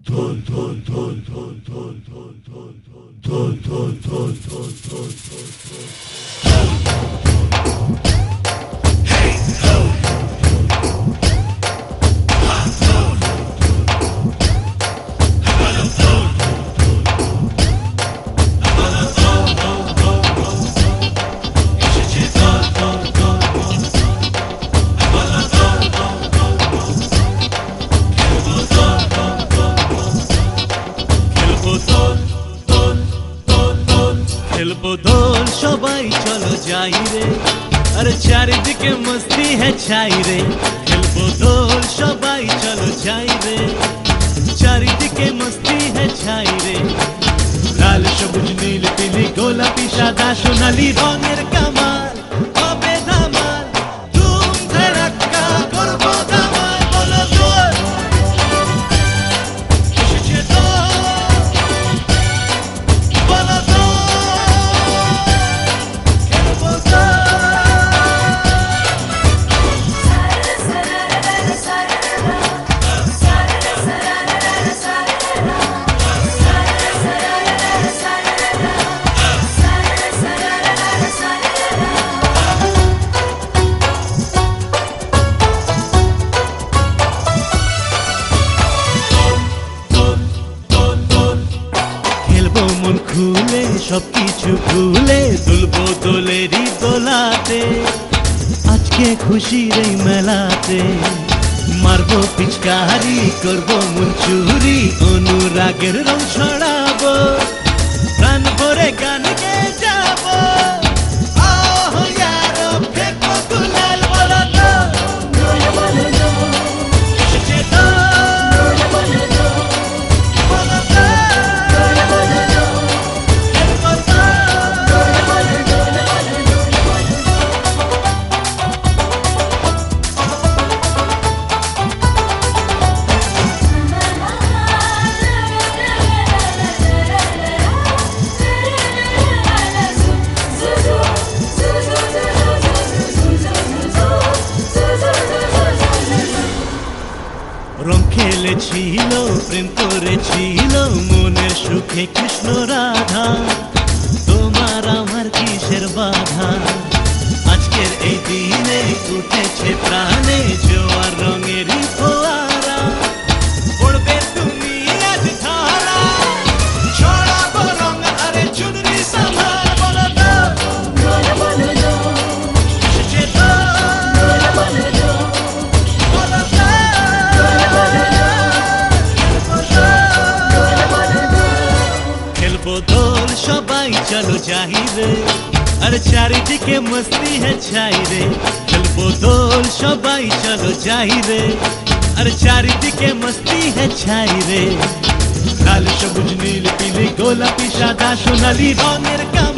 খেলবো দোল সবাই চলো যাই রে, আর চারিদিকে মস্তি है ছাই রে। খেলবো দোল সবাই চলো যাই রে, চারিদিকে মস্তি है ছাই রে। লাল সবুজ নীল পিলি গোলাপি সাদা সোনালি রঙের কামাল হবে ধামাল, ধুম ধাড়াক্কা করবো ধামাল। বলো দোল এসেছে দোল, বলো দোল খেলবো দোল। মন খুলে সবকিছু ভুলে দুলবো দোলেরই দোলাতে, আজকে খুশির এই মেলাতে। মারবো পিচকারি করবো মন চুরি, অনুরাগের রং ছড়াবো, প্রাণ ভরে গান গেয়ে যাবো। আহ ইয়ারো ফেকো গুলাল, বলো তো এসেছে দোল, বলো তো রং খেলেছিল প্রেম করেছিল মনের সুখে কৃষ্ণ রাধা, তোমার আমার কিসের বাধা। আজকের এই দিনে উঠেছে প্রাণে জোয়ার রঙেরই ফোয়ারা, পড়বে তুমি আজ ধারা, ছড়াবো রঙ আরে চুনরি সামার। বলো তো এসেছে দোল, বলো তো দোল সবাই চলো যাই রে, আর চারিদিকে মস্তি है ছাই রে। খেলবো দোল সবাই চলো যাই রে, আর চারিদিকে মস্তি है ছাই রে। লাল সবুজ নীল পিলি গোলাপি সাদা সোনালি রঙের কাম